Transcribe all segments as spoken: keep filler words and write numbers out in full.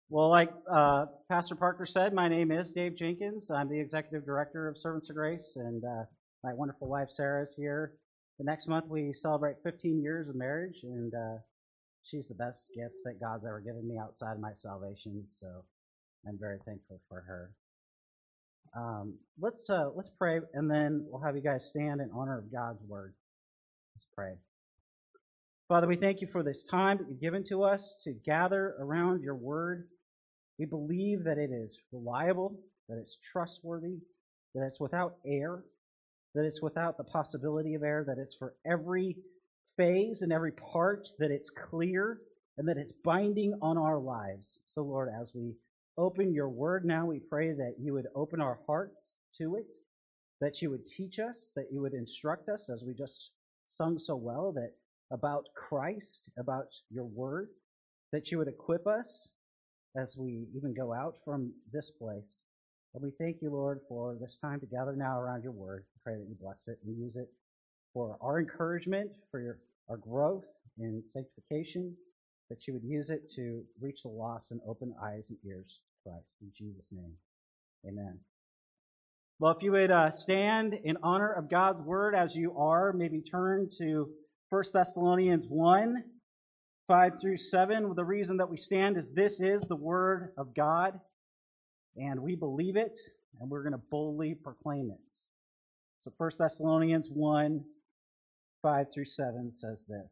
Well, like uh, Pastor Parker said, my name is Dave Jenkins. I'm the Executive Director of Servants of Grace, and uh, my wonderful wife Sarah is here. The next month we celebrate fifteen years of marriage, and uh, she's the best gift that God's ever given me outside of my salvation, so I'm very thankful for her. Um, let's uh, let's pray, and then we'll have you guys stand in honor of God's word. Let's pray. Father, we thank you for this time that you've given to us to gather around your word. We believe that it is reliable, that it's trustworthy, that it's without error, that it's without the possibility of error, that it's for every phase and every part, that it's clear, and that it's binding on our lives. So, Lord, as we open your word now, we pray that you would open our hearts to it, that you would teach us, that you would instruct us, as we just sung so well, that about Christ, about your word, that you would equip us as we even go out from this place. And we thank you, Lord, for this time to gather now around your word. We pray that you bless it and use it for our encouragement, for your, our growth in sanctification, that you would use it to reach the lost and open eyes and ears to Christ. In Jesus' name, amen. Well, if you would uh, stand in honor of God's word as you are, maybe turn to First Thessalonians one, five through seven. The reason that we stand is this is the word of God, and we believe it, and we're going to boldly proclaim it. So First Thessalonians one, five through seven says this.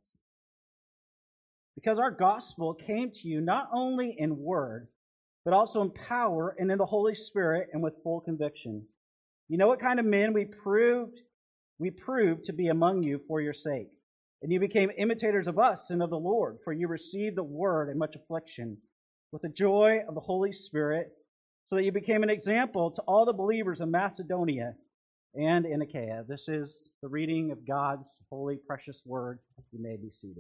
Because our gospel came to you not only in word, but also in power and in the Holy Spirit and with full conviction. You know what kind of men we proved, we proved to be among you for your sake. And you became imitators of us and of the Lord, for you received the word in much affliction with the joy of the Holy Spirit, so that you became an example to all the believers in Macedonia and in Achaia. This is the reading of God's holy, precious word. You may be seated.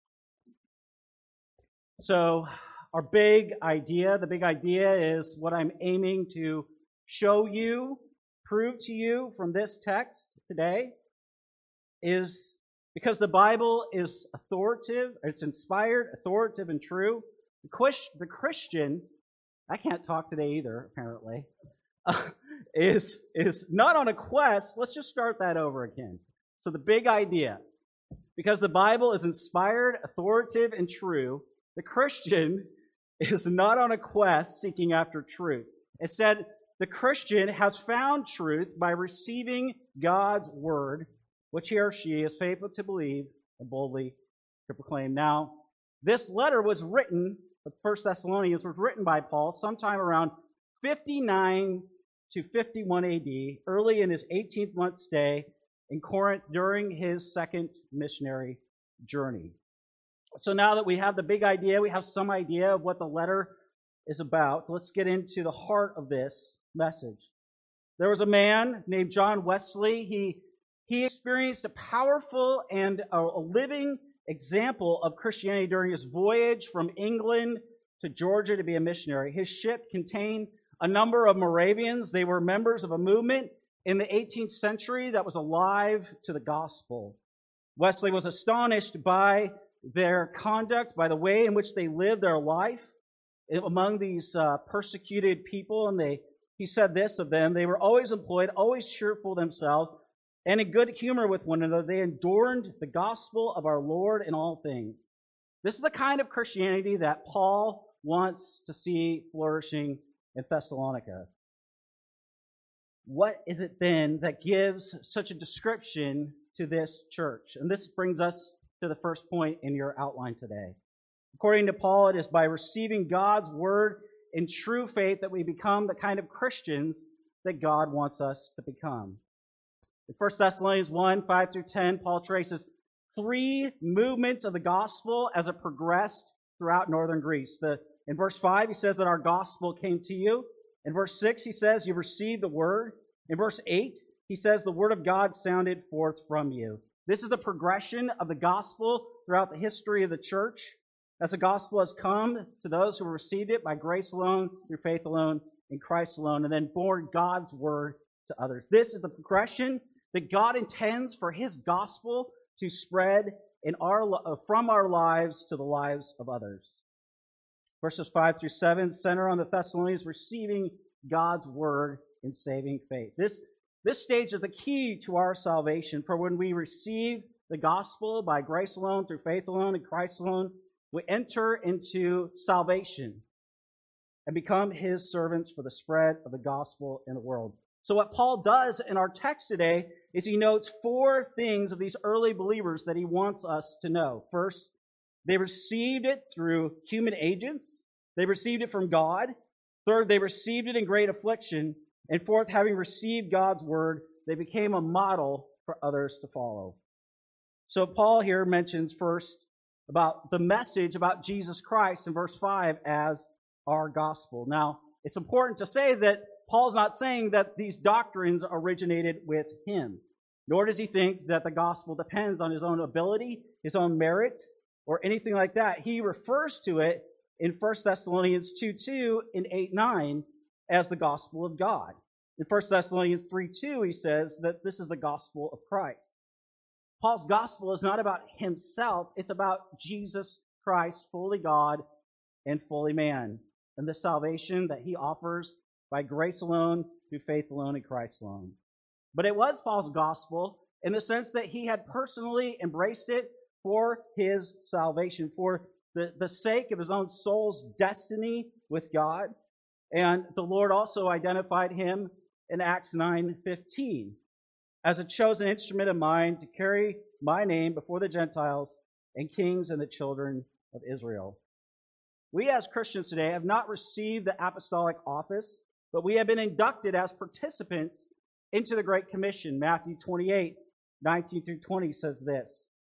So, our big idea, the big idea is what I'm aiming to show you, prove to you from this text today, is because the Bible is authoritative, it's inspired, authoritative, and true. The Christian, I can't talk today either, apparently, uh, is, is not on a quest. Let's just start that over again. So the big idea, because the Bible is inspired, authoritative, and true, the Christian is not on a quest seeking after truth. Instead, the Christian has found truth by receiving God's word, which he or she is faithful to believe and boldly to proclaim. Now, this letter was written, First Thessalonians was written by Paul sometime around fifty-nine to fifty-one A D, early in his eighteenth month stay in Corinth during his second missionary journey. So now that we have the big idea, we have some idea of what the letter is about, let's get into the heart of this message. There was a man named John Wesley. He He experienced a powerful and a living example of Christianity during his voyage from England to Georgia to be a missionary. His ship contained a number of Moravians. They were members of a movement in the eighteenth century that was alive to the gospel. Wesley was astonished by their conduct, by the way in which they lived their life among these uh, persecuted people. And they, he said this of them: they were always employed, always cheerful themselves, and in good humor with one another. They endured the gospel of our Lord in all things. This is the kind of Christianity that Paul wants to see flourishing in Thessalonica. What is it then that gives such a description to this church? And this brings us to the first point in your outline today. According to Paul, it is by receiving God's word in true faith that we become the kind of Christians that God wants us to become. In First Thessalonians one, five through ten, Paul traces three movements of the gospel as it progressed throughout northern Greece. The, in verse five, he says that our gospel came to you. In verse six, he says you received the word. In verse eight, he says the word of God sounded forth from you. This is the progression of the gospel throughout the history of the church, as the gospel has come to those who received it by grace alone, through faith alone, in Christ alone, and then borne God's word to others. This is the progression that God intends for his gospel to spread in our from our lives to the lives of others. Verses five through seven center on the Thessalonians receiving God's word in saving faith. This, this stage is the key to our salvation. For when we receive the gospel by grace alone, through faith alone, in Christ alone, we enter into salvation and become his servants for the spread of the gospel in the world. So what Paul does in our text today is he notes four things of these early believers that he wants us to know. First, they received it through human agents. They received it from God. Third, they received it in great affliction. And fourth, having received God's word, they became a model for others to follow. So Paul here mentions first about the message about Jesus Christ in verse five as our gospel. Now, it's important to say that Paul's not saying that these doctrines originated with him, nor does he think that the gospel depends on his own ability, his own merit, or anything like that. He refers to it in First Thessalonians two two and eight nine as the gospel of God. In First Thessalonians three two, he says that this is the gospel of Christ. Paul's gospel is not about himself, it's about Jesus Christ, fully God and fully man, and the salvation that he offers by grace alone, through faith alone, in Christ alone. But it was Paul's gospel in the sense that he had personally embraced it for his salvation, for the, the sake of his own soul's destiny with God. And the Lord also identified him in Acts nine fifteen as a chosen instrument of mine to carry my name before the Gentiles and kings and the children of Israel. We as Christians today have not received the apostolic office, but we have been inducted as participants into the Great Commission. Matthew twenty-eight, nineteen through twenty says this: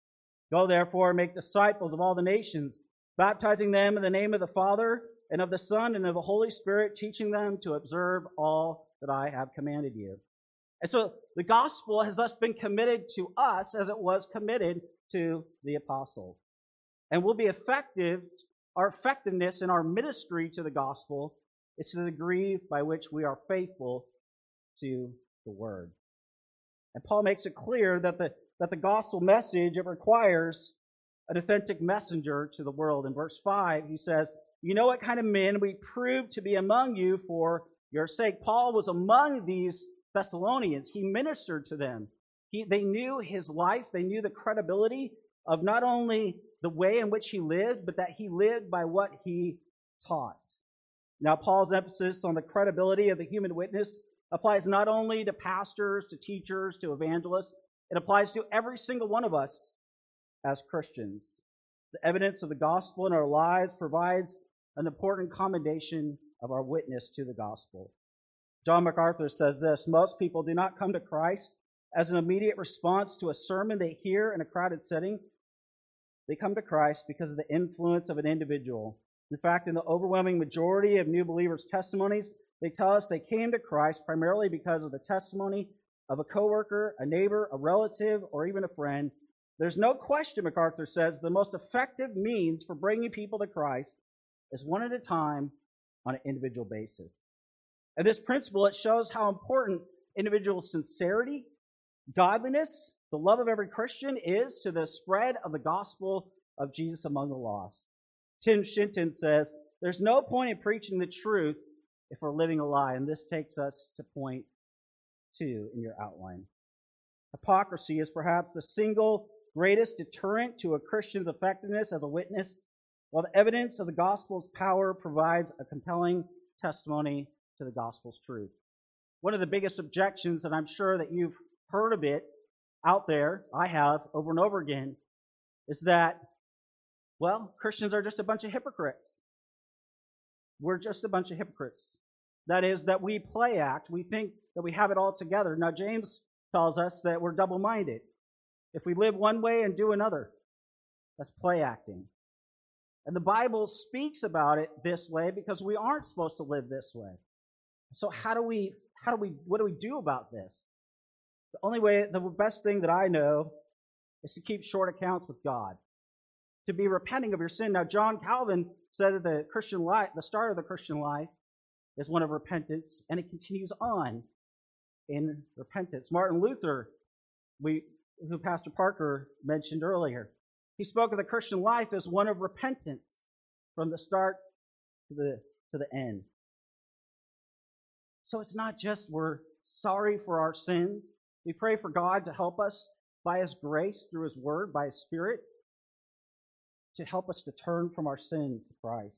Go therefore and make disciples of all the nations, baptizing them in the name of the Father and of the Son and of the Holy Spirit, teaching them to observe all that I have commanded you. And so the gospel has thus been committed to us as it was committed to the apostles. And will be effective, our effectiveness in our ministry to the gospel is to the degree by which we are faithful to the word. And Paul makes it clear that the, that the gospel message, it requires an authentic messenger to the world. In verse five, he says, You know what kind of men we proved to be among you for your sake. Paul was among these Thessalonians. He ministered to them. He, they knew his life. They knew the credibility of not only the way in which he lived, but that he lived by what he taught. Now, Paul's emphasis on the credibility of the human witness applies not only to pastors, to teachers, to evangelists. It applies to every single one of us as Christians. The evidence of the gospel in our lives provides an important commendation of our witness to the gospel. John MacArthur says this: Most people do not come to Christ as an immediate response to a sermon they hear in a crowded setting. They come to Christ because of the influence of an individual. In fact, in the overwhelming majority of new believers' testimonies, they tell us they came to Christ primarily because of the testimony of a coworker, a neighbor, a relative, or even a friend. There's no question, MacArthur says, the most effective means for bringing people to Christ is one at a time on an individual basis. And this principle, it shows how important individual sincerity, godliness, the love of every Christian is to the spread of the gospel of Jesus among the lost. Tim Shinton says, there's no point in preaching the truth if we're living a lie. And this takes us to point two in your outline. Hypocrisy is perhaps the single greatest deterrent to a Christian's effectiveness as a witness, while the evidence of the gospel's power provides a compelling testimony to the gospel's truth. One of the biggest objections, and I'm sure that you've heard of it out there, I have over and over again, is that, well, Christians are just a bunch of hypocrites. We're just a bunch of hypocrites. That is, that we play act. We think that we have it all together. Now, James tells us that we're double-minded. If we live one way and do another, that's play acting. And the Bible speaks about it this way because we aren't supposed to live this way. So how do we, how do we, what do we do about this? The only way, the best thing that I know is to keep short accounts with God, to be repenting of your sin. Now, John Calvin said that the Christian life, the start of the Christian life, is one of repentance, and it continues on in repentance. Martin Luther, we, who Pastor Parker mentioned earlier, he spoke of the Christian life as one of repentance from the start to the, to the end. So it's not just we're sorry for our sins. We pray for God to help us by His grace, through His Word, by His Spirit, to help us to turn from our sin to Christ.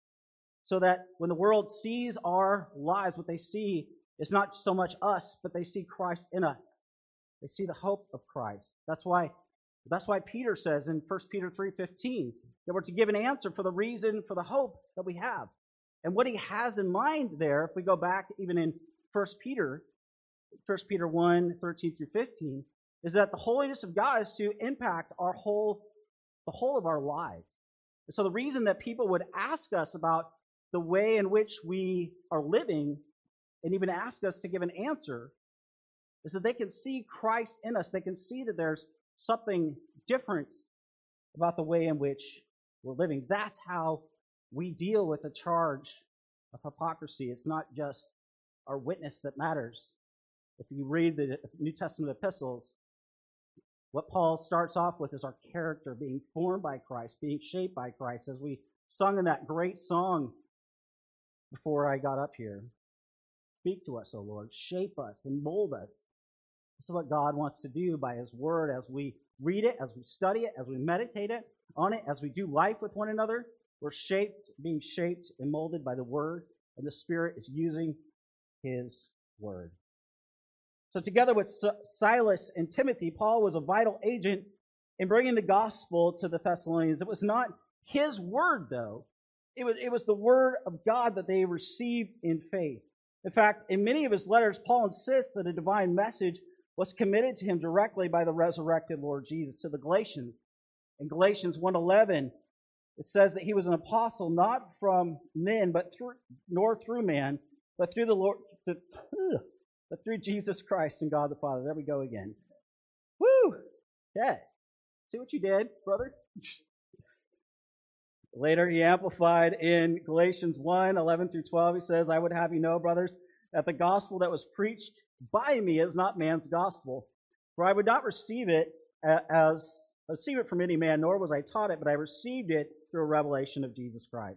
So that when the world sees our lives, what they see is not so much us, but they see Christ in us. They see the hope of Christ. That's why, that's why Peter says in First Peter three fifteen that we're to give an answer for the reason, for the hope that we have. And what he has in mind there, if we go back even in First Peter, First Peter one, thirteen through fifteen, is that the holiness of God is to impact our whole, the whole of our lives. And so the reason that people would ask us about the way in which we are living, and even ask us to give an answer, is that they can see Christ in us. They can see that there's something different about the way in which we're living. That's how we deal with the charge of hypocrisy. It's not just our witness that matters. If you read the New Testament epistles, what Paul starts off with is our character being formed by Christ, being shaped by Christ, as we sung in that great song before I got up here. Speak to us, O Lord. Shape us and mold us. This is what God wants to do by His Word as we read it, as we study it, as we meditate it on it, as we do life with one another. We're shaped, being shaped and molded by the Word, and the Spirit is using His Word. So together with Silas and Timothy, Paul was a vital agent in bringing the gospel to the Thessalonians. It was not his word, though. It was, it was the word of God that they received in faith. In fact, in many of his letters, Paul insists that a divine message was committed to him directly by the resurrected Lord Jesus. To the Galatians, in Galatians one eleven, it says that he was an apostle not from men, but through, nor through man, but through the Lord, the, but through Jesus Christ and God the Father. There we go again. Woo! Yeah. See what you did, brother? Later, he amplified in Galatians one eleven through twelve. He says, I would have you know, brothers, that the gospel that was preached by me is not man's gospel. For I would not receive it as receive it from any man, nor was I taught it, but I received it through a revelation of Jesus Christ.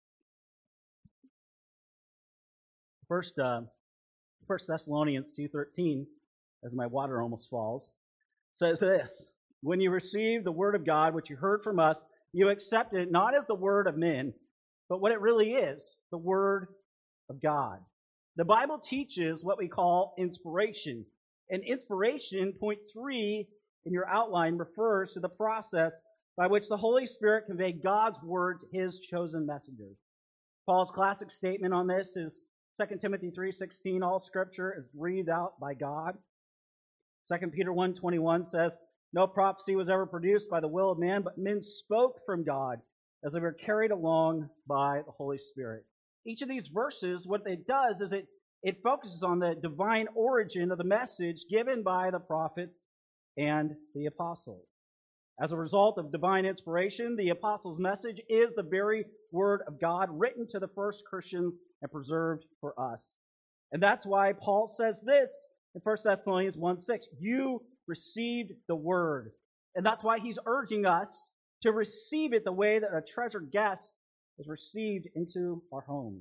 First, uh, First Thessalonians two thirteen, as my water almost falls, says this: when you received the word of God, which you heard from us, you accepted it not as the word of men, but what it really is, the word of God. The Bible teaches what we call inspiration. And inspiration, point three in your outline, refers to the process by which the Holy Spirit conveyed God's word to His chosen messengers. Paul's classic statement on this is Second Timothy three sixteen, all Scripture is breathed out by God. Second Peter one twenty-one says, no prophecy was ever produced by the will of man, but men spoke from God as they were carried along by the Holy Spirit. Each of these verses, what it does is it, it focuses on the divine origin of the message given by the prophets and the apostles. As a result of divine inspiration, the apostles' message is the very word of God written to the first Christians and preserved for us. And that's why Paul says this in First Thessalonians one six, you received the word. And that's why he's urging us to receive it the way that a treasured guest is received into our home.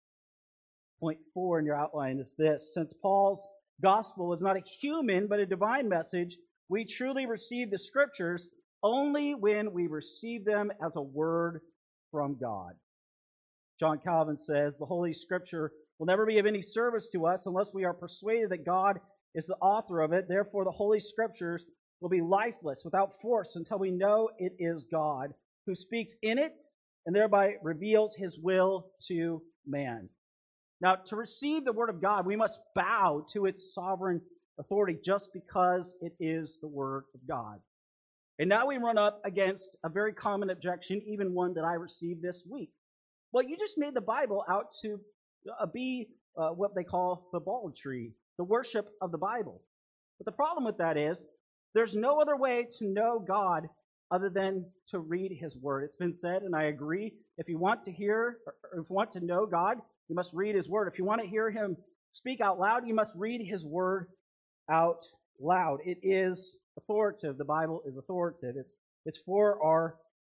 Point four in your outline is this: since Paul's gospel is not a human but a divine message, we truly receive the Scriptures only when we receive them as a word from God. John Calvin says, the Holy Scripture will never be of any service to us unless we are persuaded that God is the author of it. Therefore, the Holy Scriptures will be lifeless, without force, until we know it is God who speaks in it and thereby reveals His will to man. Now, to receive the Word of God, we must bow to its sovereign authority just because it is the Word of God. And now we run up against a very common objection, even one that I received this week. Well, you just made the Bible out to uh, be uh, what they call the ballatry, the worship of the Bible. But the problem with that is there's no other way to know God other than to read His Word. It's been said, and I agree, if you want to hear, or if you want to know God, you must read His Word. If you want to hear Him speak out loud, you must read His Word out loud. It is authoritative. The Bible is authoritative. It's, it's for our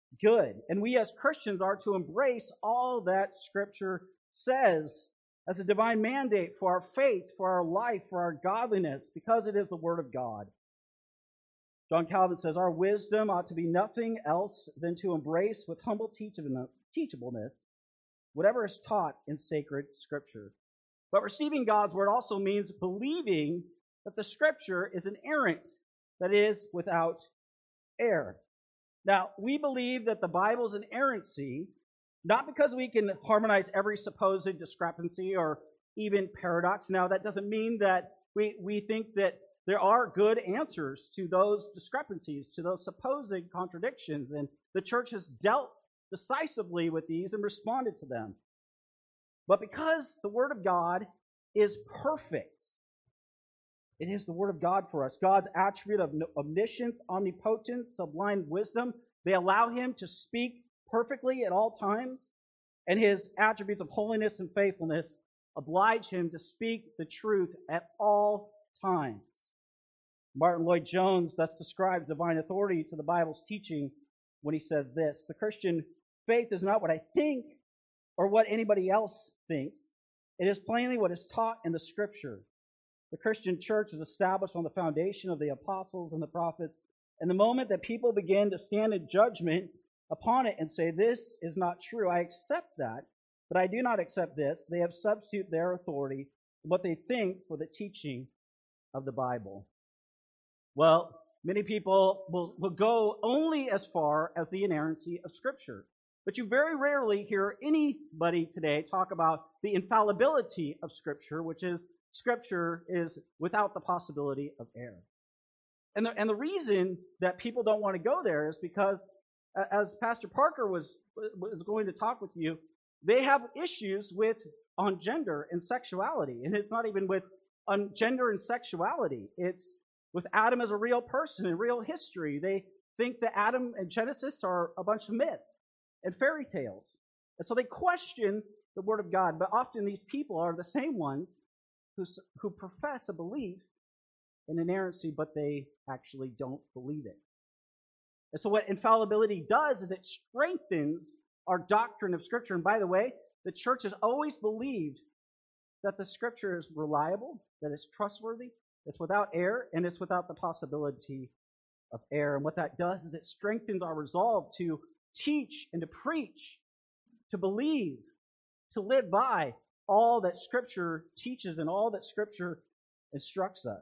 good. And we as Christians are to embrace all that Scripture says as a divine mandate for our faith, for our life, for our godliness, because it is the Word of God. John Calvin says, our wisdom ought to be nothing else than to embrace with humble teachableness whatever is taught in sacred Scripture. But receiving God's Word also means believing that the Scripture is inerrant, that is, without error. Now, we believe that the Bible's inerrancy, not because we can harmonize every supposed discrepancy or even paradox. Now, that doesn't mean that we, we think that there are good answers to those discrepancies, to those supposed contradictions, and the church has dealt decisively with these and responded to them. But because the Word of God is perfect, it is the Word of God for us. God's attribute of omniscience, omnipotence, sublime wisdom, they allow Him to speak perfectly at all times, and His attributes of holiness and faithfulness oblige Him to speak the truth at all times. Martin Lloyd-Jones thus describes divine authority to the Bible's teaching when he says this: the Christian faith is not what I think or what anybody else thinks. It is plainly what is taught in the Scripture. The Christian church is established on the foundation of the apostles and the prophets, and the moment that people begin to stand in judgment upon it and say, this is not true, I accept that, but I do not accept this, they have substituted their authority, what they think, for the teaching of the Bible. Well, many people will, will go only as far as the inerrancy of Scripture. But you very rarely hear anybody today talk about the infallibility of Scripture, which is Scripture is without the possibility of error. And the, and the reason that people don't want to go there is because, as Pastor Parker was, was going to talk with you, they have issues with on gender and sexuality. And it's not even with on gender and sexuality. It's with Adam as a real person in real history. They think that Adam and Genesis are a bunch of myth and fairy tales. And so they question the Word of God. But often these people are the same ones who, who profess a belief in inerrancy, but they actually don't believe it. And so what infallibility does is it strengthens our doctrine of Scripture. And by the way, the church has always believed that the Scripture is reliable, that it's trustworthy, it's without error, and it's without the possibility of error. And what that does is it strengthens our resolve to teach and to preach, to believe, to live by all that Scripture teaches and all that Scripture instructs us.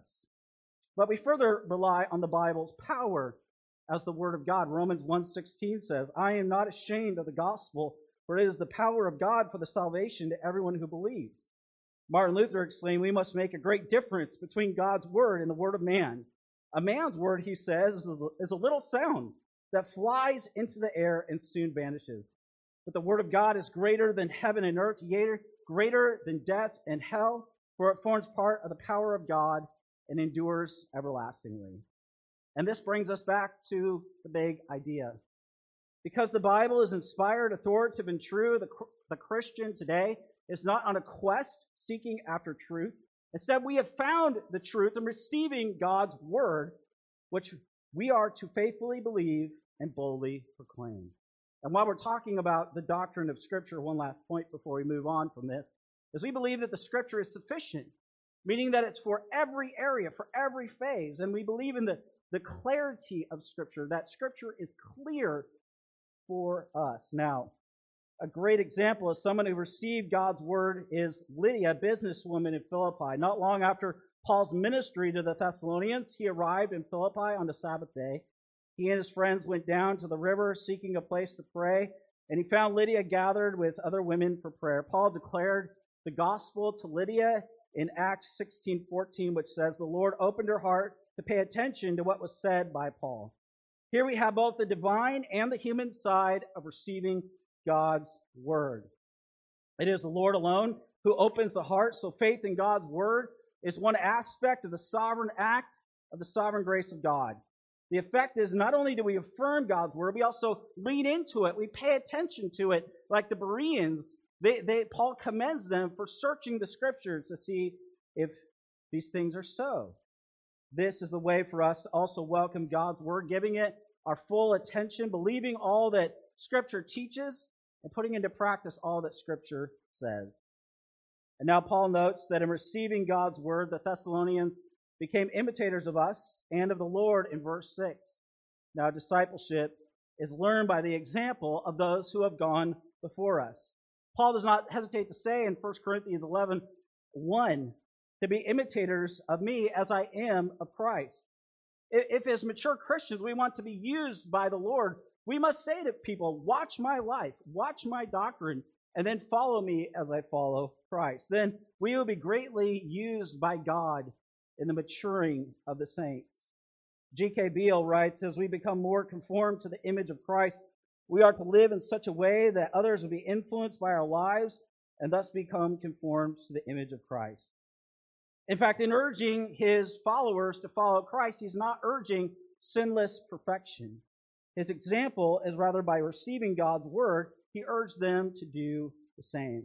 But we further rely on the Bible's power as the Word of God. Romans one sixteen says, I am not ashamed of the gospel, for it is the power of God for the salvation to everyone who believes. Martin Luther exclaimed, we must make a great difference between God's Word and the word of man. A man's word, he says, is a little sound that flies into the air and soon vanishes. But the Word of God is greater than heaven and earth, yea, greater than death and hell, for it forms part of the power of God and endures everlastingly. And this brings us back to the big idea. Because the Bible is inspired, authoritative, and true, the, the Christian today is not on a quest seeking after truth. Instead, we have found the truth and receiving God's Word, which we are to faithfully believe and boldly proclaim. And while we're talking about the doctrine of Scripture, one last point before we move on from this, is we believe that the Scripture is sufficient, meaning that it's for every area, for every phase. And we believe in the, the clarity of Scripture, that Scripture is clear for us. Now, a great example of someone who received God's Word is Lydia, a businesswoman in Philippi. Not long after Paul's ministry to the Thessalonians, he arrived in Philippi on the Sabbath day. He and his friends went down to the river seeking a place to pray, and he found Lydia gathered with other women for prayer. Paul declared the gospel to Lydia in Acts sixteen fourteen, which says, the Lord opened her heart to pay attention to what was said by Paul. Here we have both the divine and the human side of receiving God's Word. It is the Lord alone who opens the heart, so faith in God's Word is one aspect of the sovereign act of the sovereign grace of God. The effect is not only do we affirm God's Word, we also lean into it. We pay attention to it. Like the Bereans, they, they, Paul commends them for searching the Scriptures to see if these things are so. This is the way for us to also welcome God's Word, giving it our full attention, believing all that Scripture teaches, and putting into practice all that Scripture says. And now Paul notes that in receiving God's word, the Thessalonians became imitators of us and of the Lord in verse six. Now discipleship is learned by the example of those who have gone before us. Paul does not hesitate to say in First Corinthians eleven one, to be imitators of me as I am of Christ. If as mature Christians we want to be used by the Lord, we must say to people, watch my life, watch my doctrine, and then follow me as I follow Christ. Then we will be greatly used by God in the maturing of the saints. G K Beale writes, as we become more conformed to the image of Christ, we are to live in such a way that others will be influenced by our lives and thus become conformed to the image of Christ. In fact, in urging his followers to follow Christ, he's not urging sinless perfection. His example is rather by receiving God's word, he urged them to do the same.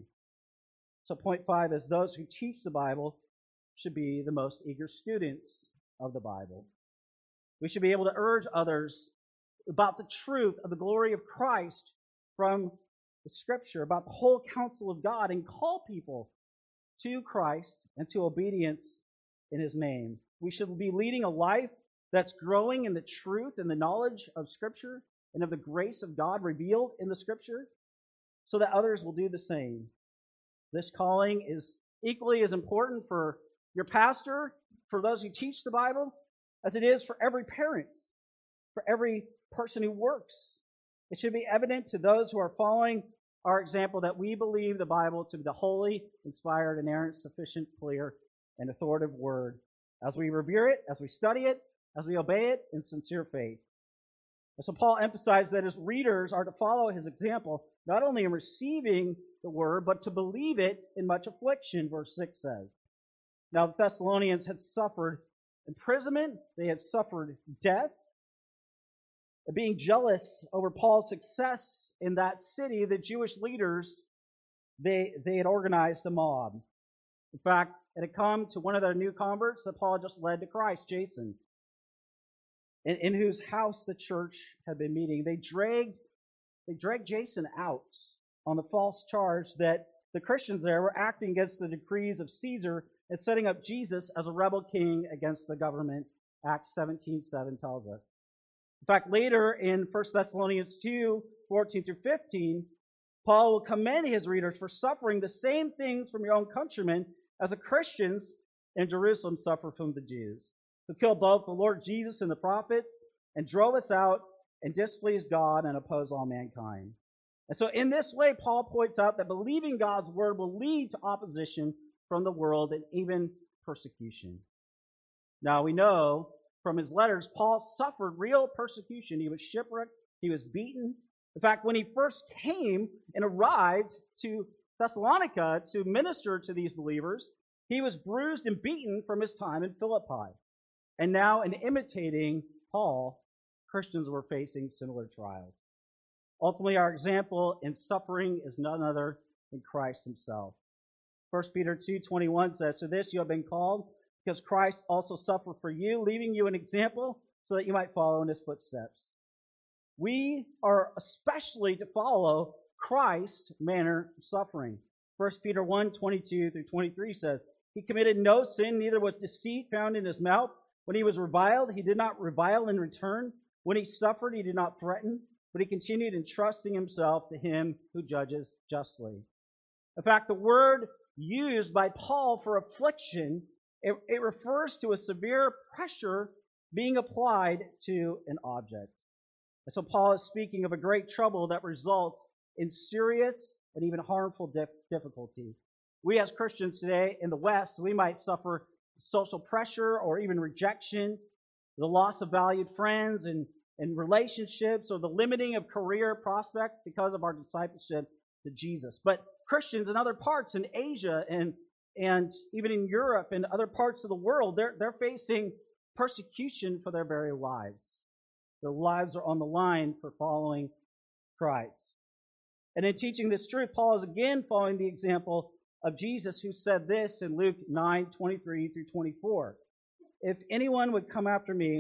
So point five is those who teach the Bible should be the most eager students of the Bible. We should be able to urge others about the truth of the glory of Christ from the Scripture, about the whole counsel of God, and call people to Christ and to obedience in His name. We should be leading a life that's growing in the truth and the knowledge of Scripture and of the grace of God revealed in the Scripture so that others will do the same. This calling is equally as important for your pastor, for those who teach the Bible, as it is for every parent, for every person who works. It should be evident to those who are following our example that we believe the Bible to be the holy, inspired, inerrant, sufficient, clear, and authoritative word as we revere it, as we study it, as we obey it in sincere faith. And so Paul emphasized that his readers are to follow his example, not only in receiving the word, but to believe it in much affliction, verse six says. Now the Thessalonians had suffered imprisonment, they had suffered death. Being jealous over Paul's success in that city, the Jewish leaders, they, they had organized a mob. In fact, it had come to one of their new converts that Paul had just led to Christ, Jason, in, in whose house the church had been meeting. They dragged, they dragged Jason out on the false charge that the Christians there were acting against the decrees of Caesar and setting up Jesus as a rebel king against the government, Acts seventeen seven tells us. In fact, later in First Thessalonians two, fourteen through fifteen, Paul will commend his readers for suffering the same things from your own countrymen as the Christians in Jerusalem suffer from the Jews, who killed both the Lord Jesus and the prophets and drove us out and displeased God and opposed all mankind. And so in this way, Paul points out that believing God's word will lead to opposition from the world and even persecution. Now we know from his letters, Paul suffered real persecution. He was shipwrecked. He was beaten. In fact, when he first came and arrived to Thessalonica to minister to these believers, he was bruised and beaten from his time in Philippi. And now, in imitating Paul, Christians were facing similar trials. Ultimately, our example in suffering is none other than Christ himself. First Peter two twenty-one says, "To this you have been called, because Christ also suffered for you, leaving you an example so that you might follow in his footsteps." We are especially to follow Christ's manner of suffering. First Peter one twenty-two through twenty-three says, "He committed no sin, neither was deceit found in his mouth. When he was reviled, he did not revile in return. When he suffered, he did not threaten, but he continued entrusting himself to him who judges justly." In fact, the word used by Paul for affliction, it, it refers to a severe pressure being applied to an object. And so Paul is speaking of a great trouble that results in serious and even harmful dif- difficulty. We as Christians today in the West, we might suffer social pressure or even rejection, the loss of valued friends and, and relationships, or the limiting of career prospects because of our discipleship to Jesus. But Christians in other parts in Asia and, and even in Europe and other parts of the world, they're, they're facing persecution for their very lives. Their lives are on the line for following Christ. And in teaching this truth, Paul is again following the example of Jesus, who said this in Luke nine twenty-three through twenty-four. "If anyone would come after me,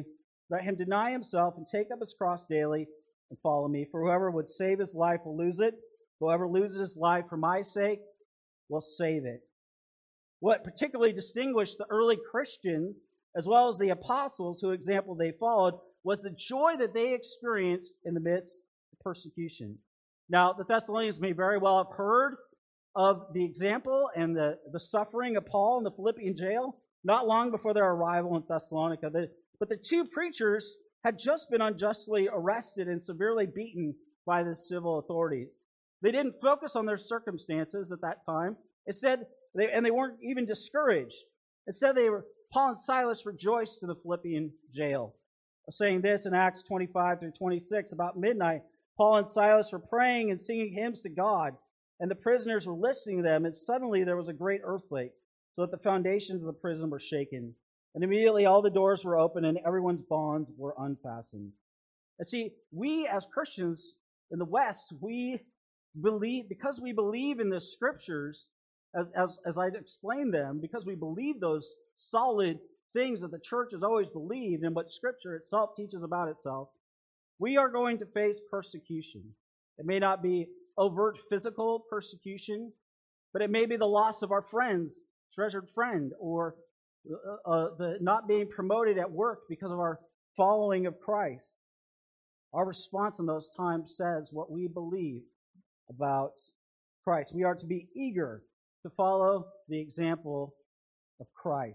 let him deny himself and take up his cross daily and follow me. For whoever would save his life will lose it. Whoever loses his life for my sake will save it. What particularly distinguished the early Christians, as well as the apostles whose example they followed, was the joy that they experienced in the midst of persecution. Now, the Thessalonians may very well have heard of the example and the, the suffering of Paul in the Philippian jail not long before their arrival in Thessalonica. The, but the two preachers had just been unjustly arrested and severely beaten by the civil authorities. They didn't focus on their circumstances at that time. Instead, they, and they weren't even discouraged. Instead, they were Paul and Silas rejoiced in the Philippian jail. Saying this in Acts twenty-five through twenty-six, about midnight, Paul and Silas were praying and singing hymns to God, and the prisoners were listening to them, and suddenly there was a great earthquake, so that the foundations of the prison were shaken. And immediately all the doors were opened, and everyone's bonds were unfastened. And see, we as Christians in the West, we believe, because we believe in the Scriptures, as, as, as I explained them, because we believe those solid things that the church has always believed and what Scripture itself teaches about itself, we are going to face persecution. It may not be overt physical persecution, but it may be the loss of our friends, treasured friend, or uh, uh, the not being promoted at work because of our following of Christ. Our response in those times says what we believe about Christ. We are to be eager to follow the example of Christ.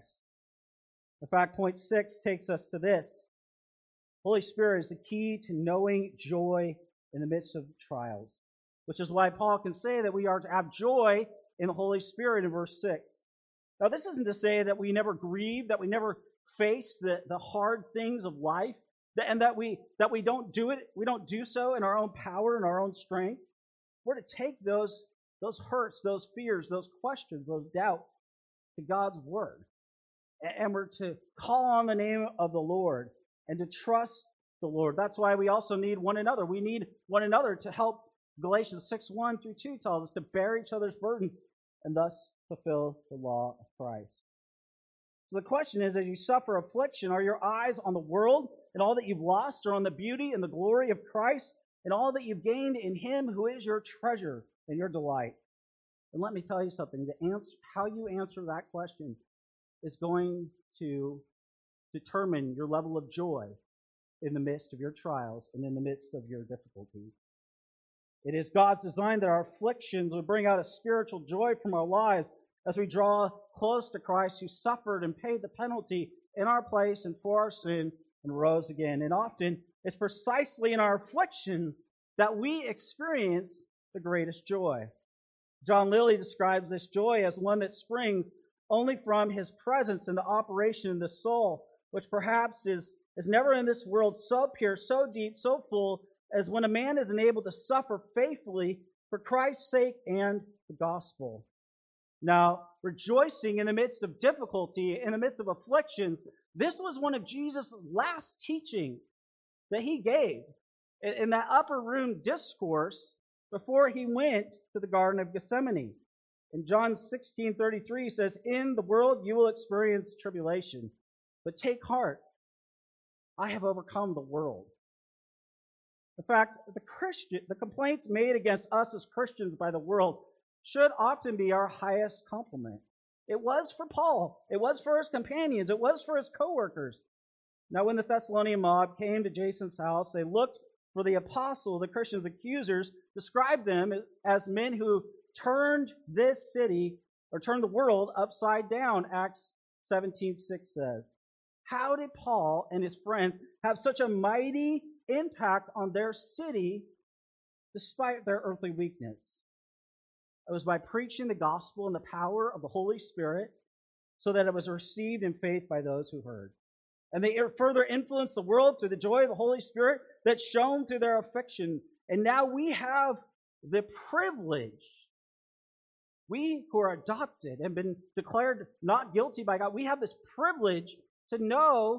In fact, point six takes us to this. Holy Spirit is the key to knowing joy in the midst of trials, which is why Paul can say that we are to have joy in the Holy Spirit in verse six. Now, this isn't to say that we never grieve, that we never face the, the hard things of life, and that we that we don't do it, we don't do so in our own power and our own strength. We're to take those, those hurts, those fears, those questions, those doubts to God's Word. And we're to call on the name of the Lord and to trust the Lord. That's why we also need one another. We need one another to help. Galatians six, one through two tells us to bear each other's burdens and thus fulfill the law of Christ. So the question is, as you suffer affliction, are your eyes on the world and all that you've lost, or on the beauty and the glory of Christ and all that you've gained in Him who is your treasure and your delight? And let me tell you something. The answer, how you answer that question is going to determine your level of joy in the midst of your trials and in the midst of your difficulties. It is God's design that our afflictions will bring out a spiritual joy from our lives as we draw close to Christ, who suffered and paid the penalty in our place and for our sin and rose again. And often it's precisely in our afflictions that we experience the greatest joy. John Lilly describes this joy as one that springs only from His presence and the operation in the soul, which perhaps is, is never in this world so pure, so deep, so full, as when a man is enabled to suffer faithfully for Christ's sake and the gospel. Now, rejoicing in the midst of difficulty, in the midst of afflictions, this was one of Jesus' last teachings that He gave in that upper room discourse before He went to the Garden of Gethsemane. In John sixteen thirty-three, He says, "In the world you will experience tribulation, but take heart, I have overcome the world." In fact, the Christian, the complaints made against us as Christians by the world should often be our highest compliment. It was for Paul. It was for his companions. It was for his co-workers. Now, when the Thessalonian mob came to Jason's house, they looked for the apostle. The Christians' accusers described them as men who turned this city, or turned the world upside down, Acts seventeen six says. How did Paul and his friends have such a mighty impact on their city despite their earthly weakness? It was by preaching the gospel in the power of the Holy Spirit so that it was received in faith by those who heard. And they further influenced the world through the joy of the Holy Spirit that shone through their affliction. And now we have the privilege, we who are adopted and been declared not guilty by God, we have this privilege to know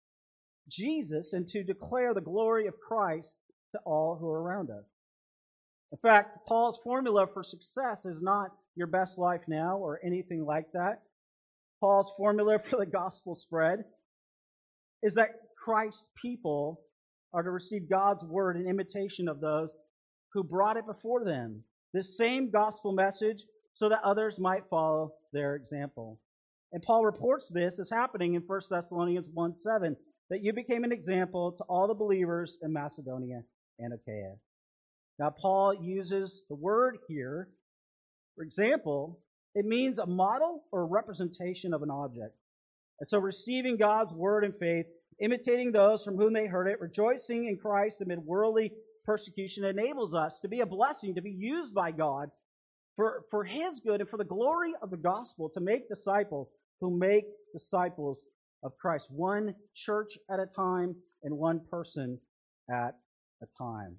Jesus and to declare the glory of Christ to all who are around us. In fact, Paul's formula for success is not your best life now or anything like that. Paul's formula for the gospel spread is that Christ's people are to receive God's word in imitation of those who brought it before them. This same gospel message so that others might follow their example. And Paul reports this as happening in First Thessalonians one seven, that you became an example to all the believers in Macedonia and Achaia. Now, Paul uses the word here, for example, it means a model or a representation of an object. And so receiving God's word in faith, imitating those from whom they heard it, rejoicing in Christ amid worldly persecution enables us to be a blessing, to be used by God for, for His good and for the glory of the gospel, to make disciples who make disciples of Christ, one church at a time and one person at a time.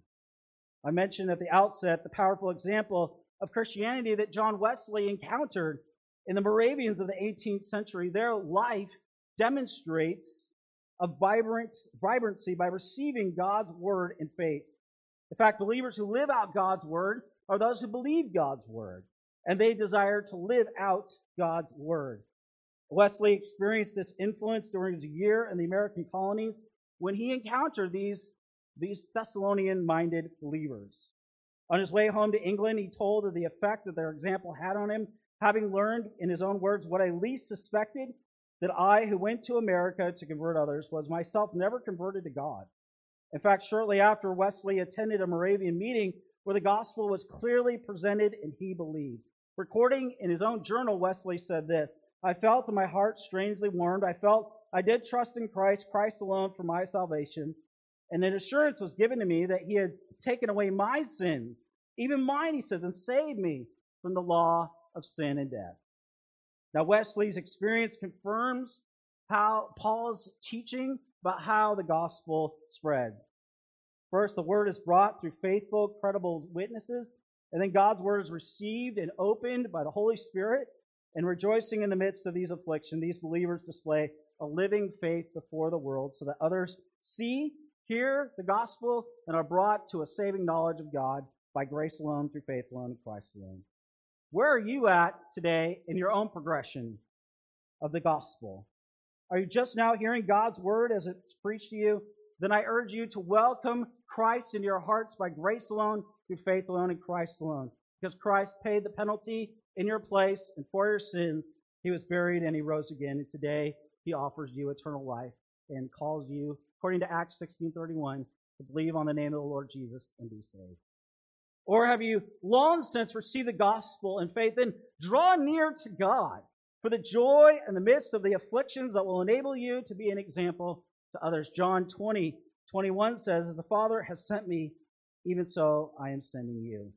I mentioned at the outset the powerful example of Christianity that John Wesley encountered in the Moravians of the eighteenth century. Their life demonstrates a vibrant, vibrancy by receiving God's word in faith. In fact, believers who live out God's word are those who believe God's word, and they desire to live out God's word. Wesley experienced this influence during his year in the American colonies when he encountered these, these Thessalonian-minded believers. On his way home to England, he told of the effect that their example had on him, having learned, in his own words, what I least suspected, that I, who went to America to convert others, was myself never converted to God. In fact, shortly after, Wesley attended a Moravian meeting where the gospel was clearly presented and he believed. Recording in his own journal, Wesley said this, I felt in my heart strangely warmed. I felt I did trust in Christ, Christ alone for my salvation. And an assurance was given to me that He had taken away my sins, even mine, he says, and saved me from the law of sin and death. Now, Wesley's experience confirms how Paul's teaching about how the gospel spread. First, the word is brought through faithful, credible witnesses, and then God's word is received and opened by the Holy Spirit. And rejoicing in the midst of these afflictions, these believers display a living faith before the world so that others see, hear the gospel, and are brought to a saving knowledge of God by grace alone, through faith alone, in Christ alone. Where are you at today in your own progression of the gospel? Are you just now hearing God's word as it's preached to you? Then I urge you to welcome Christ into your hearts by grace alone, through faith alone, in Christ alone. Because Christ paid the penalty in your place and for your sins. He was buried and He rose again. And today He offers you eternal life and calls you, according to Acts sixteen thirty-one, to believe on the name of the Lord Jesus and be saved. Or have you long since received the gospel in faith? Then draw near to God for the joy in the midst of the afflictions that will enable you to be an example to others. John twenty twenty-one says, the Father has sent me, even so I am sending you.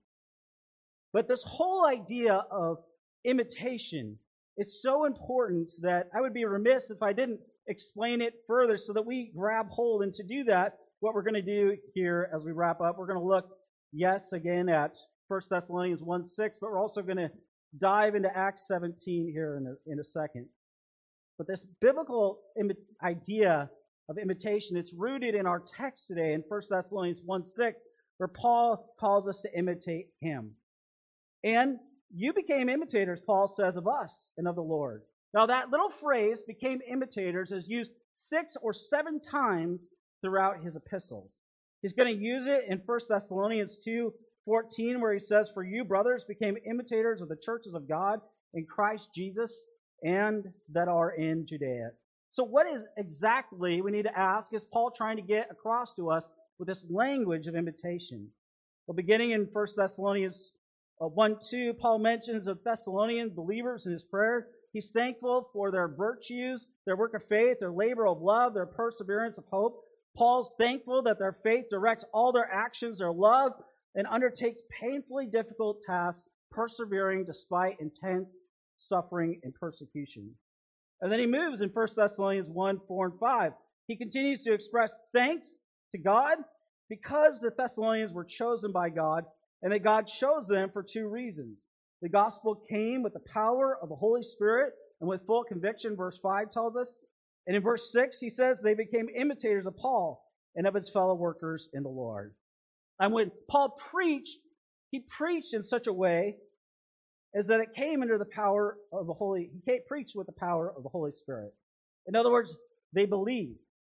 But this whole idea of imitation is so important that I would be remiss if I didn't explain it further so that we grab hold. And to do that, what we're going to do here as we wrap up, we're going to look, yes, again at First Thessalonians one six, but we're also going to dive into Acts seventeen here in a, in a second. But this biblical imi- idea of imitation, it's rooted in our text today in First Thessalonians one six, where Paul calls us to imitate him. And you became imitators, Paul says, of us and of the Lord. Now, that little phrase, became imitators, is used six or seven times throughout his epistles. He's going to use it in First Thessalonians two fourteen, where he says, for you, brothers, became imitators of the churches of God in Christ Jesus and that are in Judea. So what is exactly, we need to ask, is Paul trying to get across to us with this language of imitation? Well, beginning in First Thessalonians one two, Paul mentions the Thessalonian believers in his prayer. He's thankful for their virtues, their work of faith, their labor of love, their perseverance of hope. Paul's thankful that their faith directs all their actions, their love, and undertakes painfully difficult tasks, persevering despite intense suffering and persecution. And then he moves in First Thessalonians one four and five. He continues to express thanks to God because the Thessalonians were chosen by God, and that God chose them for two reasons. The gospel came with the power of the Holy Spirit and with full conviction, verse five tells us. And in verse six, he says they became imitators of Paul and of his fellow workers in the Lord. And when Paul preached, he preached in such a way as that it came under the power of the Holy, he preached with the power of the Holy Spirit. In other words, they believed.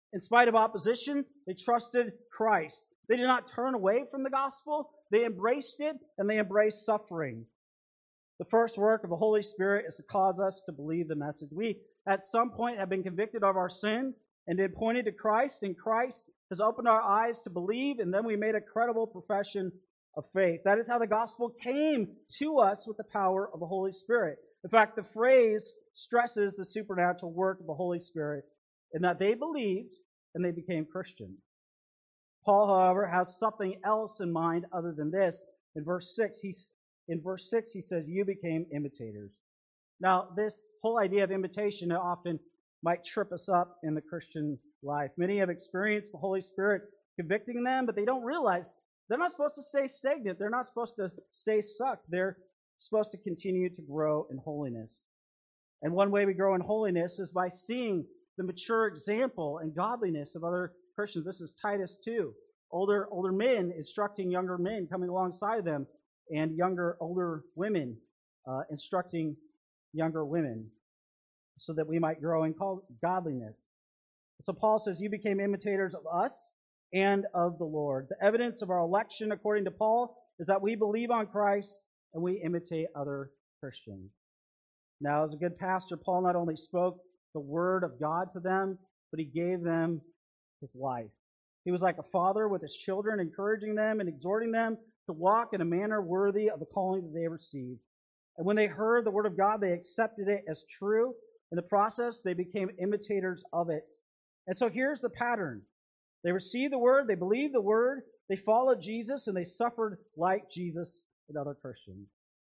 In spite of opposition, they trusted Christ. They did not turn away from the gospel. They embraced it, and they embraced suffering. The first work of the Holy Spirit is to cause us to believe the message. We, at some point, have been convicted of our sin and been pointed to Christ, and Christ has opened our eyes to believe, and then we made a credible profession of faith. That is how the gospel came to us with the power of the Holy Spirit. In fact, the phrase stresses the supernatural work of the Holy Spirit in that they believed and they became Christians. Paul, however, has something else in mind other than this. In verse six, he's, in verse six, he says, you became imitators. Now, this whole idea of imitation often might trip us up in the Christian life. Many have experienced the Holy Spirit convicting them, but they don't realize they're not supposed to stay stagnant. They're not supposed to stay stuck. They're supposed to continue to grow in holiness. And one way we grow in holiness is by seeing the mature example and godliness of other Christians. This is Titus two. Older, older men instructing younger men, coming alongside them, and younger, older women uh, instructing younger women, so that we might grow in godliness. So Paul says, you became imitators of us and of the Lord. The evidence of our election, according to Paul, is that we believe on Christ and we imitate other Christians. Now, as a good pastor, Paul not only spoke the word of God to them, but he gave them his life. He was like a father with his children, encouraging them and exhorting them to walk in a manner worthy of the calling that they received. And when they heard the word of God, they accepted it as true. In the process, they became imitators of it. And so here's the pattern. They received the word, they believed the word, they followed Jesus, and they suffered like Jesus and other Christians.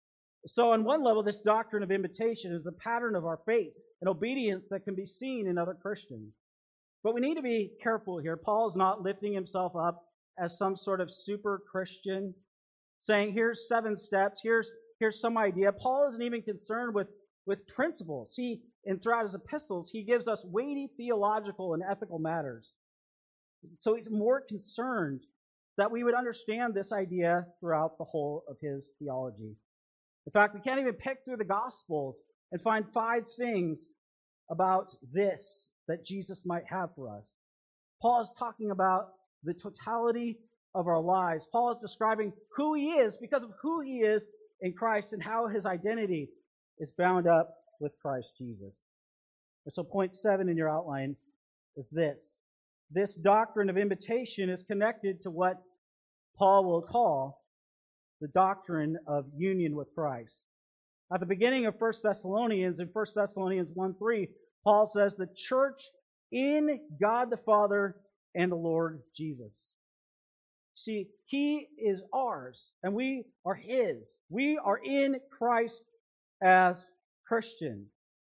So on one level, this doctrine of imitation is the pattern of our faith and obedience that can be seen in other Christians. But we need to be careful here. Paul is not lifting himself up as some sort of super Christian, saying, here's seven steps, here's, here's some idea. Paul isn't even concerned with, with principles. He, and throughout his epistles, he gives us weighty theological and ethical matters. So he's more concerned that we would understand this idea throughout the whole of his theology. In fact, we can't even pick through the Gospels and find five things about this that Jesus might have for us. Paul is talking about the totality of our lives. Paul is describing who he is because of who he is in Christ and how his identity is bound up with Christ Jesus. And so point seven in your outline is this. This doctrine of imitation is connected to what Paul will call the doctrine of union with Christ. At the beginning of First Thessalonians, in First Thessalonians one three, Paul says, the church in God the Father and the Lord Jesus. See, he is ours, and we are his. We are in Christ as Christians.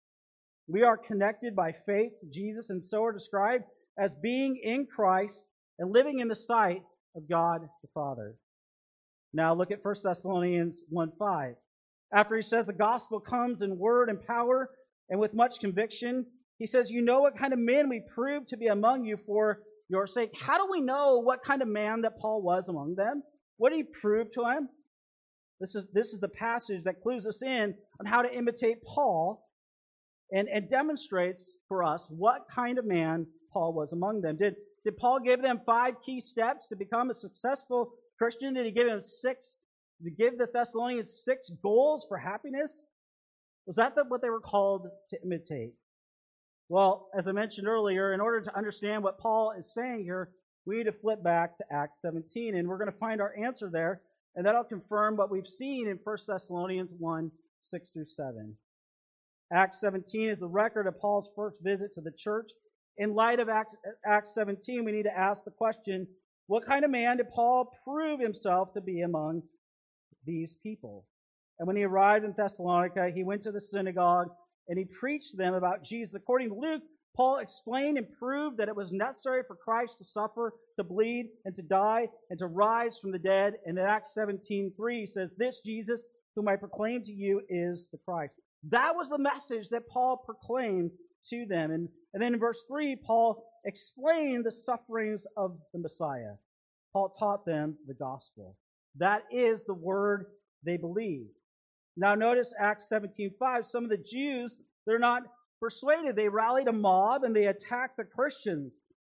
We are connected by faith to Jesus, and so are described as being in Christ and living in the sight of God the Father. Now look at First Thessalonians one five. After he says the gospel comes in word and power and with much conviction, he says, you know what kind of men we proved to be among you for your sake. How do we know what kind of man that Paul was among them? What did he prove to him? This is, this is the passage that clues us in on how to imitate Paul and, and demonstrates for us what kind of man Paul was among them. Did, did Paul give them five key steps to become a successful Christian? Did he give them six, did he give the Thessalonians six goals for happiness? Was that the, what they were called to imitate? Well, as I mentioned earlier, in order to understand what Paul is saying here, we need to flip back to Acts seventeen, and we're going to find our answer there, and that'll confirm what we've seen in First Thessalonians one, six through seven. Acts seventeen is the record of Paul's first visit to the church. In light of Acts, Acts seventeen, we need to ask the question, what kind of man did Paul prove himself to be among these people? And when he arrived in Thessalonica, he went to the synagogue and he preached to them about Jesus. According to Luke, Paul explained and proved that it was necessary for Christ to suffer, to bleed, and to die, and to rise from the dead. And in Acts seventeen three, he says, this Jesus, whom I proclaim to you, is the Christ. That was the message that Paul proclaimed to them. And, and then in verse three, Paul explained the sufferings of the Messiah. Paul taught them the gospel. That is the word they believed. Now notice Acts seventeen five. Some of the Jews, they're not persuaded. They rallied a mob and they attacked the Christians.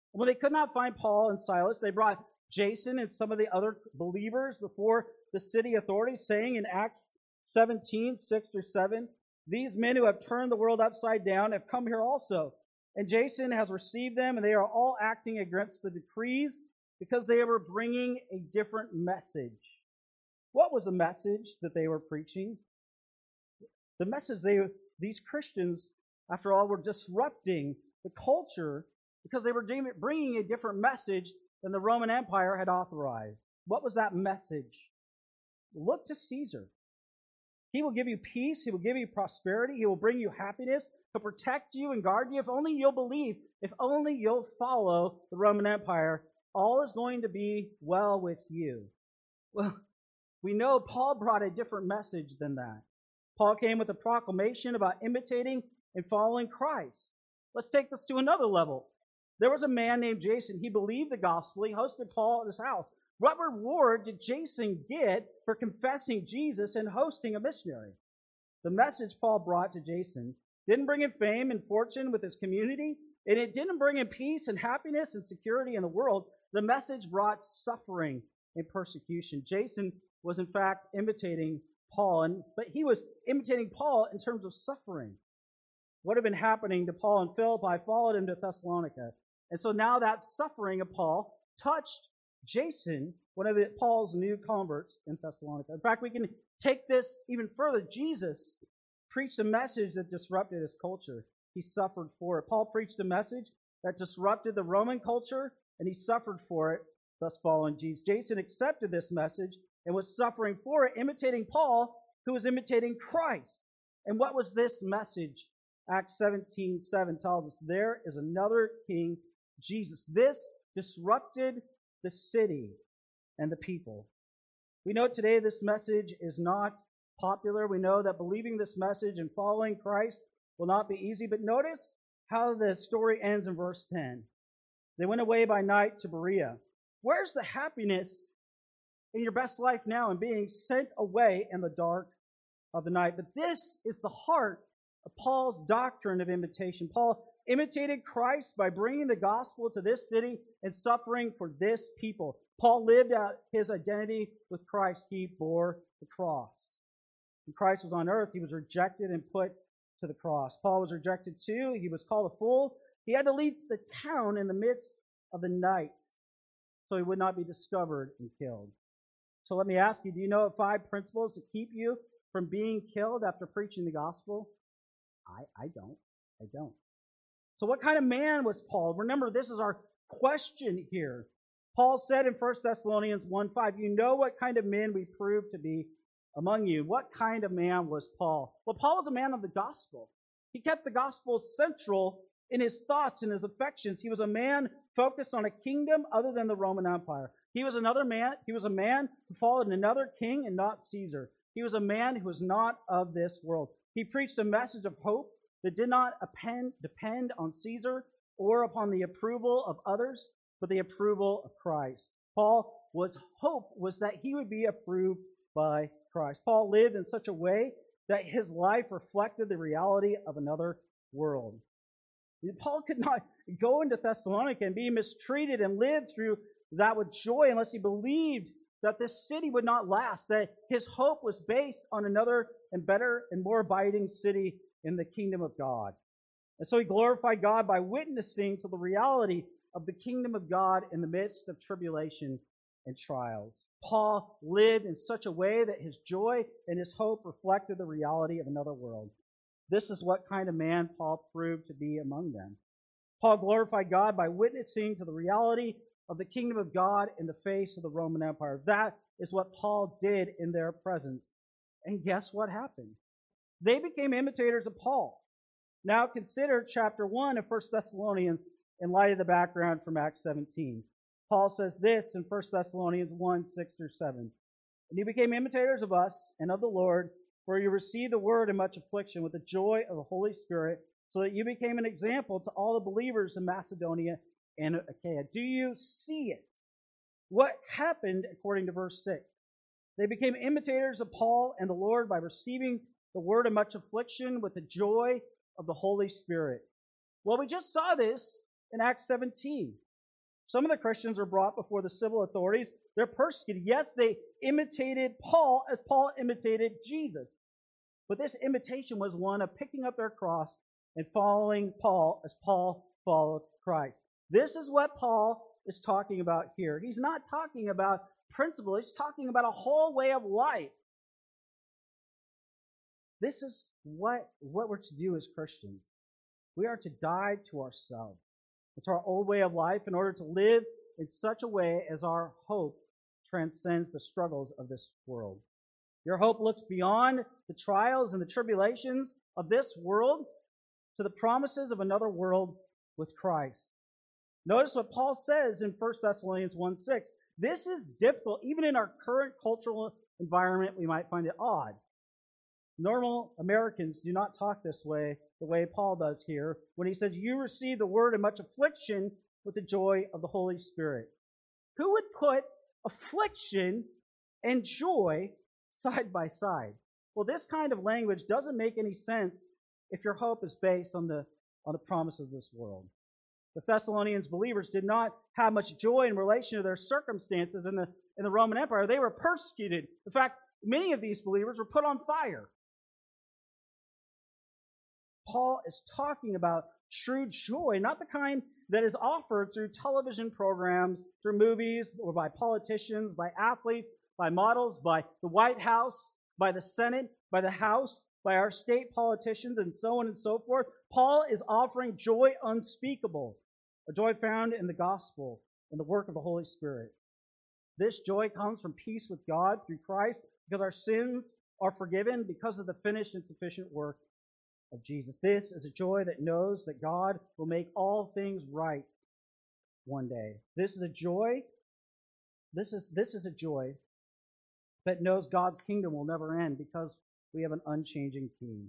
When they could not find Paul and Silas, they brought Jason and some of the other believers before the city authorities, saying in Acts seventeen, six through seven, "These men who have turned the world upside down have come here also. And Jason has received them, and they are all acting against the decrees because they were bringing a different message." What was the message that they were preaching? The message they, these Christians, after all, were disrupting the culture because they were bringing a different message than the Roman Empire had authorized. What was that message? Look to Caesar. He will give you peace. He will give you prosperity. He will bring you happiness. He'll protect you and guard you. If only you'll believe, if only you'll follow the Roman Empire, all is going to be well with you. Well, we know Paul brought a different message than that. Paul came with a proclamation about imitating and following Christ. Let's take this to another level. There was a man named Jason. He believed the gospel. He hosted Paul at his house. What reward did Jason get for confessing Jesus and hosting a missionary? The message Paul brought to Jason didn't bring him fame and fortune with his community, and it didn't bring him peace and happiness and security in the world. The message brought suffering and persecution. Jason was, in fact, imitating Paul, and but he was imitating Paul in terms of suffering. What had been happening to Paul and Philippi followed him to Thessalonica. And so now that suffering of Paul touched Jason, one of the, Paul's new converts in Thessalonica. In fact, we can take this even further. Jesus preached a message that disrupted his culture. He suffered for it. Paul preached a message that disrupted the Roman culture, and he suffered for it, thus following Jesus. Jason accepted this message and was suffering for it, imitating Paul, who was imitating Christ. And what was this message? Acts seventeen seven tells us there is another king, Jesus. This disrupted the city and the people. We know today this message is not popular. We know that believing this message and following Christ will not be easy. But notice how the story ends in verse ten. They went away by night to Berea. Where's the happiness in your best life now and being sent away in the dark of the night? But this is the heart of Paul's doctrine of imitation. Paul imitated Christ by bringing the gospel to this city and suffering for this people. Paul lived out his identity with Christ. He bore the cross. When Christ was on earth, he was rejected and put to the cross. Paul was rejected too. He was called a fool. He had to leave the town in the midst of the night so he would not be discovered and killed. So let me ask you, do you know of five principles to keep you from being killed after preaching the gospel? I, I don't. I don't. So what kind of man was Paul? Remember, this is our question here. Paul said in First Thessalonians one five, you know what kind of men we proved to be among you. What kind of man was Paul? Well, Paul was a man of the gospel. He kept the gospel central in his thoughts and his affections. He was a man focused on a kingdom other than the Roman Empire. He was another man. He was a man who followed another king and not Caesar. He was a man who was not of this world. He preached a message of hope that did not append, depend on Caesar or upon the approval of others, but the approval of Christ. Paul was hope was that he would be approved by Christ. Paul lived in such a way that his life reflected the reality of another world. Paul could not go into Thessalonica and be mistreated and live through that with joy unless he believed that this city would not last, that his hope was based on another and better and more abiding city in the kingdom of God. And so he glorified God by witnessing to the reality of the kingdom of God in the midst of tribulation and trials. Paul lived in such a way that his joy and his hope reflected the reality of another world. This is what kind of man Paul proved to be among them. Paul glorified God by witnessing to the reality of the kingdom of God in the face of the Roman Empire. That is what Paul did in their presence. And guess what happened? They became imitators of Paul. Now consider chapter one of First Thessalonians in light of the background from Acts seventeen. Paul says this in First Thessalonians one, six through seven. And you became imitators of us and of the Lord, for you received the word in much affliction with the joy of the Holy Spirit, so that you became an example to all the believers in Macedonia and Achaia. Do you see it? What happened according to verse six? They became imitators of Paul and the Lord by receiving the word of much affliction with the joy of the Holy Spirit. Well, we just saw this in Acts seventeen. Some of the Christians were brought before the civil authorities. They're persecuted. Yes, they imitated Paul as Paul imitated Jesus. But this imitation was one of picking up their cross and following Paul as Paul followed Christ. This is what Paul is talking about here. He's not talking about principle. He's talking about a whole way of life. This is what, what we're to do as Christians. We are to die to ourselves, to our old way of life, in order to live in such a way as our hope transcends the struggles of this world. Your hope looks beyond the trials and the tribulations of this world to the promises of another world with Christ. Notice what Paul says in First Thessalonians one six. This is difficult. Even in our current cultural environment, we might find it odd. Normal Americans do not talk this way, the way Paul does here, when he says, you receive the word in much affliction with the joy of the Holy Spirit. Who would put affliction and joy side by side? Well, this kind of language doesn't make any sense if your hope is based on the, on the promise of this world. The Thessalonians believers did not have much joy in relation to their circumstances in the, in the Roman Empire. They were persecuted. In fact, many of these believers were put on fire. Paul is talking about true joy, not the kind that is offered through television programs, through movies, or by politicians, by athletes, by models, by the White House, by the Senate, by the House, by our state politicians, and so on and so forth. Paul is offering joy unspeakable, a joy found in the gospel, in the work of the Holy Spirit. This joy comes from peace with God through Christ, because our sins are forgiven because of the finished and sufficient work of Jesus. This is a joy that knows that God will make all things right one day. This is a joy, this is, this is a joy that knows God's kingdom will never end because we have an unchanging King.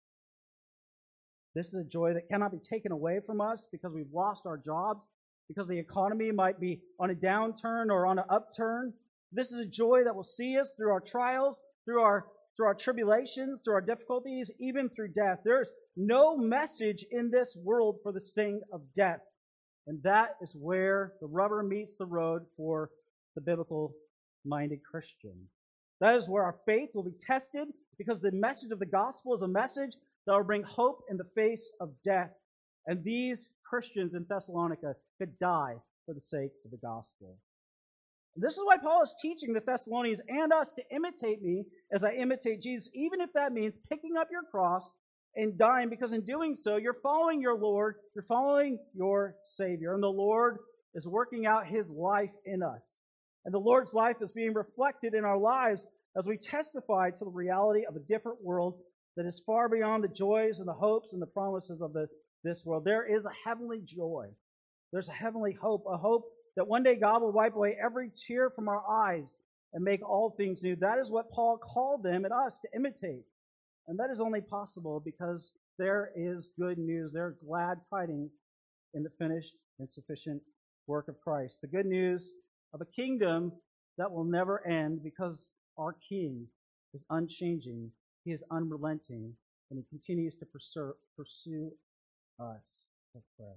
This is a joy that cannot be taken away from us because we've lost our jobs, because the economy might be on a downturn or on an upturn. This is a joy that will see us through our trials, through our through our tribulations, through our difficulties, even through death. There is no message in this world for the sting of death. And that is where the rubber meets the road for the biblical-minded Christian. That is where our faith will be tested, because the message of the gospel is a message that will bring hope in the face of death. And these Christians in Thessalonica could die for the sake of the gospel. This is why Paul is teaching the Thessalonians and us to imitate me as I imitate Jesus, even if that means picking up your cross and dying, because in doing so, you're following your Lord, you're following your Savior, and the Lord is working out His life in us. And the Lord's life is being reflected in our lives as we testify to the reality of a different world that is far beyond the joys and the hopes and the promises of the, this world. There is a heavenly joy. There's a heavenly hope, a hope that one day God will wipe away every tear from our eyes and make all things new. That is what Paul called them and us to imitate. And that is only possible because there is good news. There are glad tidings in the finished and sufficient work of Christ. The good news of a kingdom that will never end, because our King is unchanging. He is unrelenting, and He continues to pursue, pursue us. Let's pray.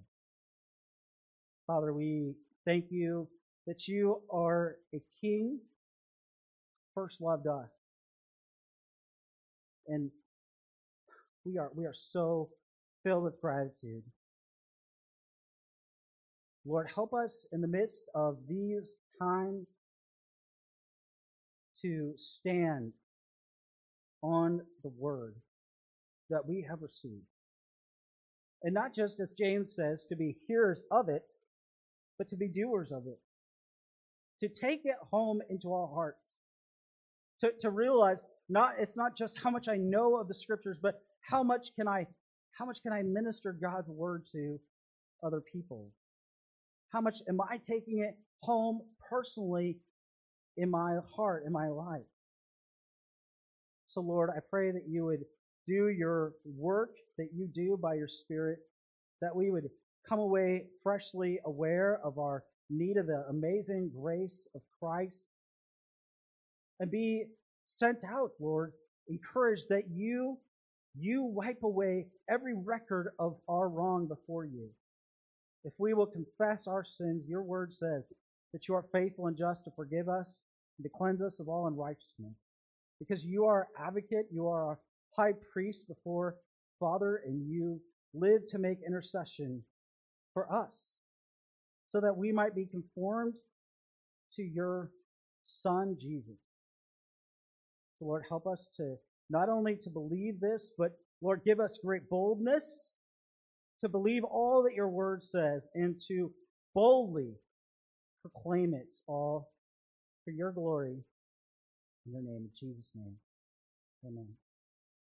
Father, we thank you that you are a King, first loved us. And we are, we are so filled with gratitude. Lord, help us in the midst of these times to stand on the word that we have received. And not just, as James says, to be hearers of it, but to be doers of it. To take it home into our hearts. To, to realize not it's not just how much I know of the Scriptures, but how much can I how much can I minister God's word to other people? How much am I taking it home personally in my heart, in my life? So Lord, I pray that you would do your work that you do by your Spirit, that we would come away freshly aware of our need of the amazing grace of Christ, and be sent out, Lord, encouraged that you, you wipe away every record of our wrong before you. If we will confess our sins, your word says that you are faithful and just to forgive us and to cleanse us of all unrighteousness. Because you are our advocate, you are our high priest before Father, and you live to make intercession for us, so that we might be conformed to your Son, Jesus. So Lord, help us to not only to believe this, but Lord, give us great boldness to believe all that your word says and to boldly proclaim it all for your glory. In your name, in Jesus' name. Amen.